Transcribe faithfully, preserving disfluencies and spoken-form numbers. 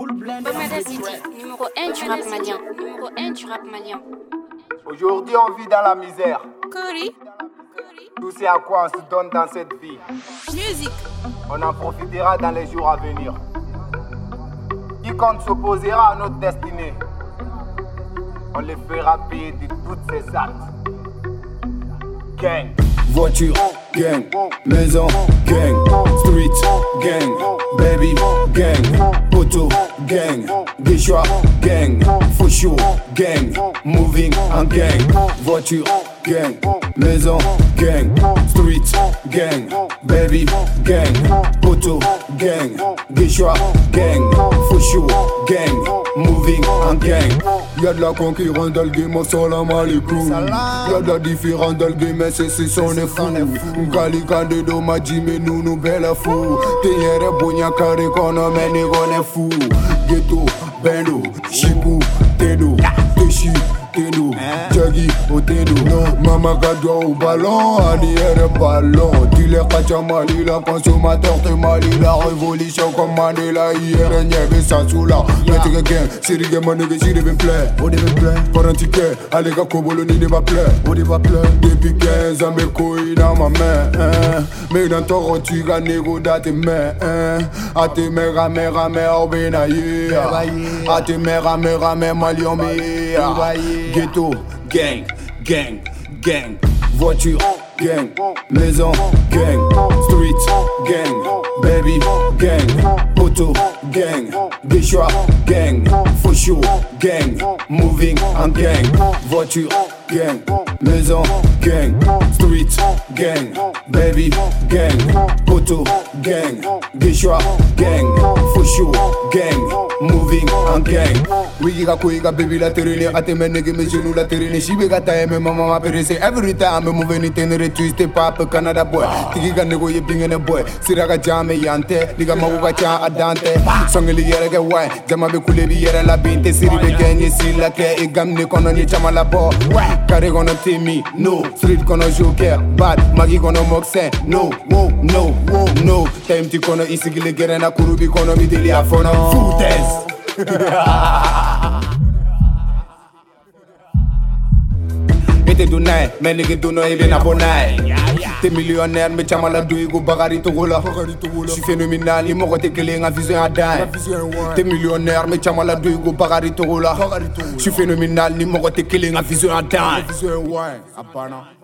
Bomada City, numéro un du rap malien. Numéro un du rap malien. Aujourd'hui, on vit dans la misère. Curry. Tout c'est à quoi on se donne dans cette vie. Musique. On en profitera dans les jours à venir. Quiconque s'opposera à notre destinée, on les fera payer de toutes ces actes. Gang. Voiture, gang, maison, gang, street, gang, baby, gang, poteau, gang, Guichois, gang, Fouchou, gang, moving en gang. Voiture, gang, maison, gang, street, gang, baby, gang, poteau, gang, Guichois, gang, Fouchou, gang, moving en gang. Y'a de la concurrence dans le game, salam alaikum. Y'a de la différence dans le game, mais c'est c'est son est fou. Ngali kande do maji me nous nous bella fou. Teyere bonya kare kono me ni gone fou. Ghetto, bendo, chiku, tedo, teshi, tedo, jagi, otendo. Mama gadwa au ballon, aniere ballon. Dealer kacha mali la consommateur te mali la révolution comme Mandela. Hier nyebe sansula. Mettez gang, siri game nigga she devait play. Oh devait play. Pour un ticket, allez gars kobolo ni ne va play. Oh ne va play. Depuis quinze ans me koi dans ma main. Hein. Mais dans ton rôle tu gagnes négo dans tes mains. Hein. A tes mères, à mères, à mères, au benaye. A tes mères, à mères, à mères, malion me. Ghetto, gang, gang, gang. Voiture, gang, maison, gang, street, gang, baby, gang, poteau, gang, Guichois, gang, Fouchou, gang, moving en gang. Voiture, gang, maison, gang, street, gang, baby, gang, poteau, gang, Guichois, gang, Fouchou, gang, moving en gang. Oui, ga koi ga baby la terine, ate me nigga me genou la terine. She be got time, mama ma perese every time. I'm moving it in the twist, papa Canada boy. Tiki ga nego ye ping in a boy. Siraga jame yante, liga maguga cha adante. Songeli yere ge wine, jama be kule bi yere la binte. Siri be genye si la ke, e gam ne kono ni chama la bo. Kare kono timi, no. Street kono joker, bad, magi kono mokse, no, no, no, no. Time ti kono isigile gere na kurubi kono mi deli afono. Foutes. Ete dunai, men nigga do no even abonai. T'es millionnaire, mais t'as mal à douille, go bagari togola. J'suis phénoménal, il m'a côté que les vision à dime. T'es millionnaire, mais t'as mal à douille, go bagari togola. J'suis phénoménal, il m'a côté que les vision à dime.